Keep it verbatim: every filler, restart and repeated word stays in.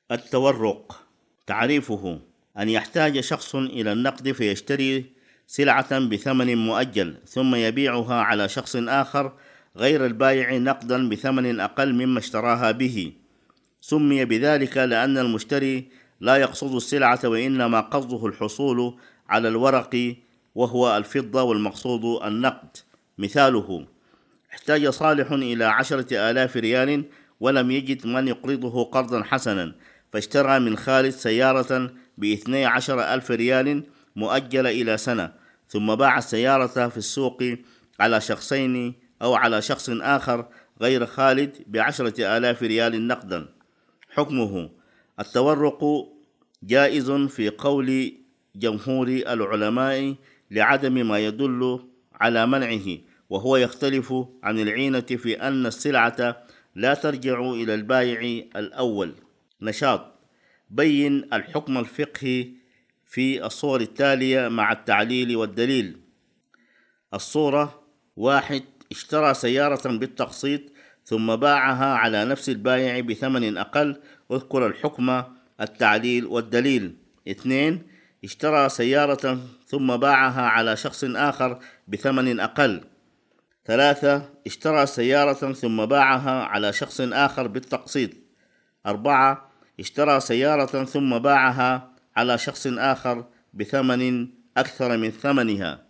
التورق. تعريفه: أن يحتاج شخص إلى النقد فيشتري سلعة بثمن مؤجل ثم يبيعها على شخص آخر غير البائع نقدا بثمن أقل مما اشتراها به. سمي بذلك لأن المشتري لا يقصد السلعة وإنما قصده الحصول على الورق وهو الفضة والمقصود النقد. مثاله: احتاج صالح إلى عشرة آلاف ريال ولم يجد من يقرضه قرضا حسنا، فاشترى من خالد سيارة باثني عشر ألف ريال مؤجلة إلى سنة، ثم باع السيارة في السوق على شخصين أو على شخص آخر غير خالد بعشرة آلاف ريال نقدا. حكمه: التورق جائز في قول جمهور العلماء لعدم ما يدل على منعه، وهو يختلف عن العينة في أن السلعة لا ترجع إلى البائع الأول. نشاط: بين الحكم الفقهي في الصور التالية مع التعليل والدليل. الصورة: واحد، اشترى سيارة بالتقسيط ثم باعها على نفس البائع بثمن أقل. اذكر الحكم، التعليل والدليل. اثنين، اشترى سيارة ثم باعها على شخص آخر بثمن أقل. ثلاثة، اشترى سيارة ثم باعها على شخص آخر بالتقسيط. أربعة، اشترى سيارة ثم باعها على شخص آخر بثمن أكثر من ثمنها.